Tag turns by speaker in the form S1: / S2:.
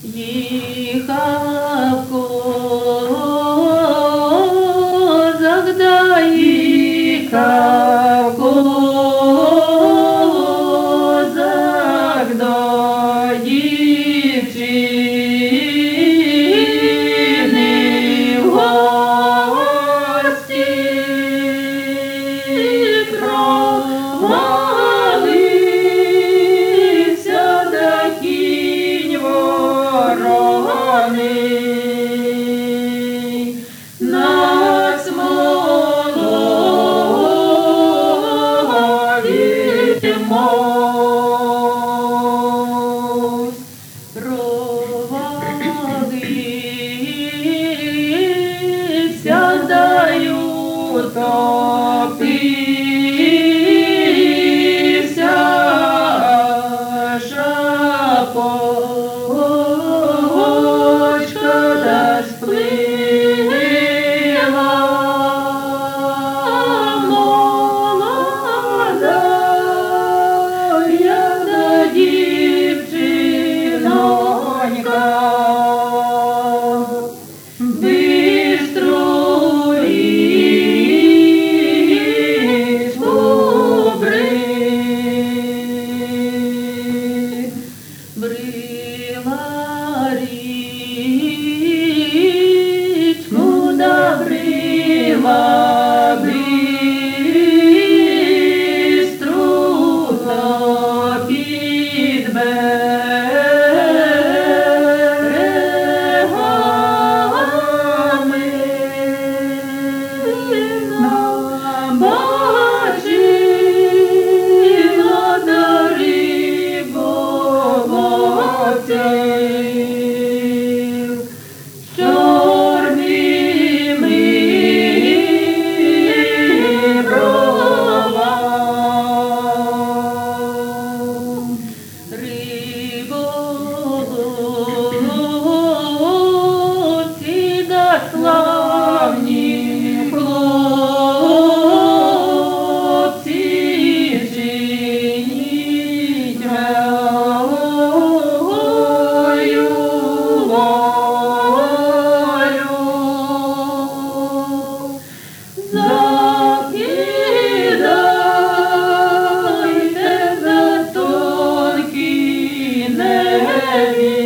S1: Їхав козак, да їхав козак до дівчини в гості. Провалився да кінь вороний на смолові мост. Провалився да й утопився, шапочка да сплила молода, як да дівчинонька. Брила річку, да брила бистру, то під берегами набачила да риболовців з чорними бровами. Риболовці да славні хлопці, чиніть милою волю. Закидайте за тонкі неві.